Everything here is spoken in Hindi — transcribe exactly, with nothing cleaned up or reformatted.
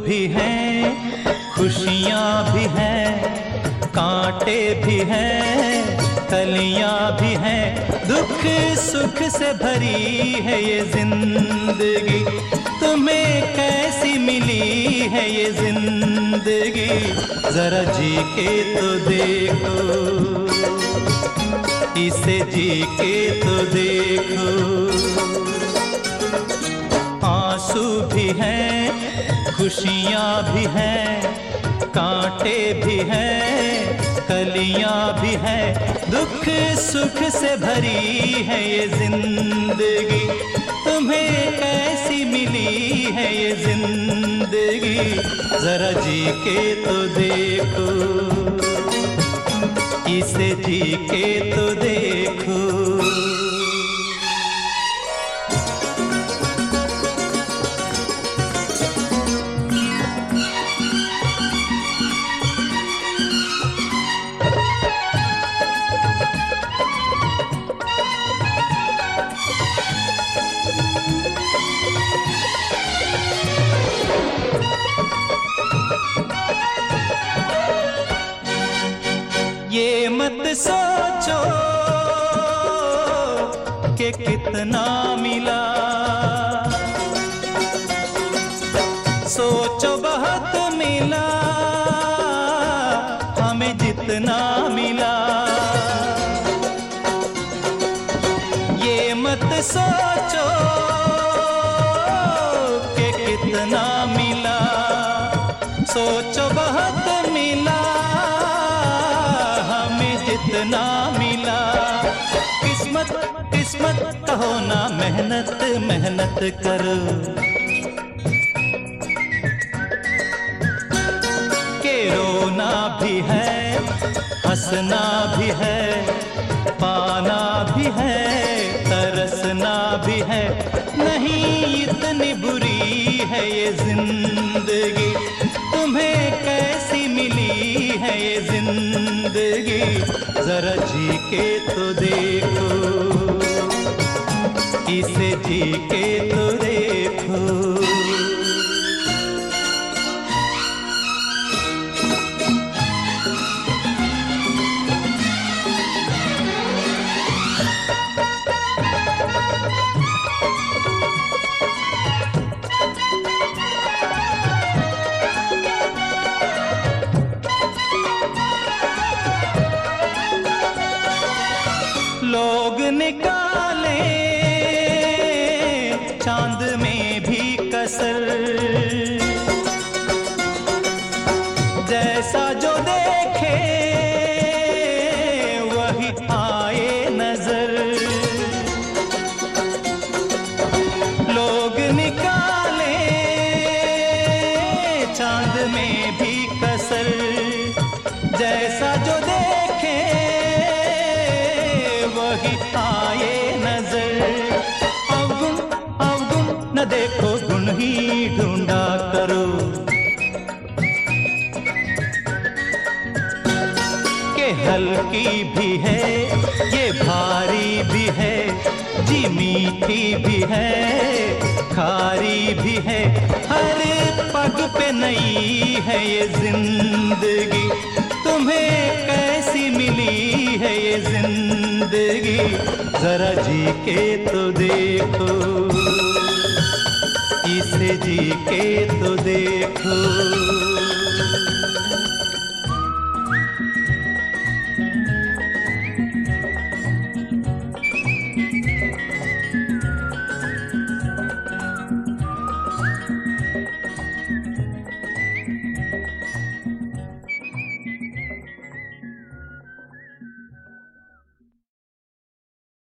भी हैं, खुशियाँ भी हैं, कांटे भी हैं, कलियाँ भी हैं, दुख सुख से भरी है ये जिंदगी। तुम्हें कैसी मिली है ये जिंदगी, जरा जी के तो देखो, इसे जी के तो देखो। आंसू भी हैं, खुशियाँ भी हैं, कांटे भी हैं, कलियाँ भी हैं, दुख सुख से भरी है ये जिंदगी। तुम्हें कैसी मिली है ये जिंदगी, जरा जी के तो देखो, इसे जी के तो देखो। ये मत सोचो कि कितना मिला, सोचो बहुत मिला हमें जितना मिला। ये मत सोचो कि कितना मिला, सोचो बहुत मिला जितना मिला। किस्मत किस्मत कहो ना, मेहनत मेहनत करो, के रोना भी है, हंसना भी है, पाना भी है, तरसना भी है। नहीं इतनी बुरी है ये जिंदगी, तुम्हें कैसी मिली है ये जिंदगी, जरा जी के तो देखो, इसे जी के तो देखो। लोग निकाले चांद में भी कसर, जैसा जो देखे वही आए नजर। लोग निकाले चांद में भी कसर, जैसा जो देखे वही आए नजर। अवगुण अवगुण न देखो, गुण ही ढूंढा करो, के हल्की भी है ये भारी भी है, जी मीठी भी है खारी भी है, हर पग पे नई है ये जिंदगी। तुम्हें कैसी मिली है ये जिंदगी, जरा जी के तो देखो, इसे जी के तो देखो।